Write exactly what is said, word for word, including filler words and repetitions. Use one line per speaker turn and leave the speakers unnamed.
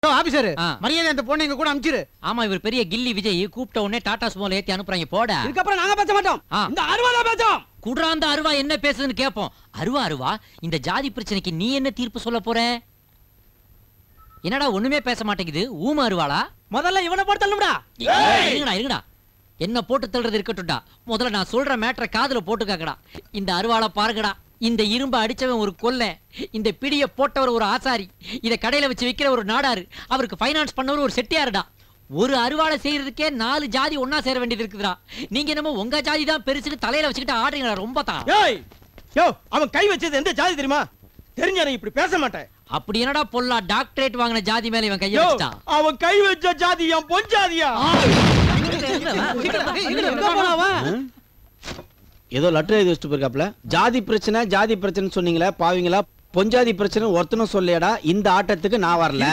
Officer மரியாதை அந்த பொண்ணு எங்க கூட அனுப்பிச்சிரு.
ஆமா இவர் பெரிய கில்லி விஜய் கூப்பிட்ட உடனே டாடா சுமோல ஏத்தி அனுப்புறாங்க போட.
இதுக்கப்புறம் நாங்க பேச மாட்டோம். இந்த அருவா தான் பேசும்.
குடுறாந்த அருவா என்ன பேசுதுன்னு கேட்போம். அருவா அருவா இந்த ஜாதி பிரச்சனைக்கு நீ என்ன தீர்ப்பு சொல்ல போற? என்னடா ஒண்ணுமே பேச மாட்டேங்குது. ஊம அருவாளா?
முதல்ல இவனை போட்டு தள்ளுடா.
இருங்கடா இருங்கடா. என்ன போட்டு தள்ளுறது இருக்கட்டும்டா. முதல்ல நான் சொல்ற மேட்டரை காதுல போட்டுக்காக்கடா. இந்த அருவாளை பாருங்கடா. இந்த இரும்பு அடிச்சவன் ஒரு கொல்ல, இந்த பிடிய போட்டவர் ஒரு ஆசாரி, இத கடையில வச்சு விக்கிற ஒரு நாடாரு, அவருக்கு ஃபைனான்ஸ் பண்ணவர் ஒரு செட்டியாருடா. ஒரு அருவாளை செய்யறதுக்கே நாலு ஜாதி ஒன்னா சேர வேண்டியது இருக்குதுடா. நீங்க என்னமோ உங்க ஜாதி தான் பெருசுன்னு தலையில வச்சுக்கிட்டு ஆடுறீங்களா? ரொம்ப தான்.
ஏய் யோ, அவன் கை வச்சது எந்த ஜாதி தெரியுமா? தெரிஞ்சா இப்படி பேச மாட்டேன்.
அப்படி என்னடா பொல்லா டாக்டரேட் வாங்கின ஜாதி மேல இவன் கைய வச்சான்.
அவன் கை வச்ச ஜாதி என் பொஞ்சாதியா?
ஏதோ லெட்டர் எழுதி வச்சுட்டு போயிருக்காப்ல. ஜாதி பிரச்சனை ஜாதி பிரச்சனை சொன்னீங்களா பாவீங்களா? பொஞ்சாதி பிரச்சனை ஒருத்தனும் சொல்லியடா. இந்த ஆட்டத்துக்கு நான் வரல.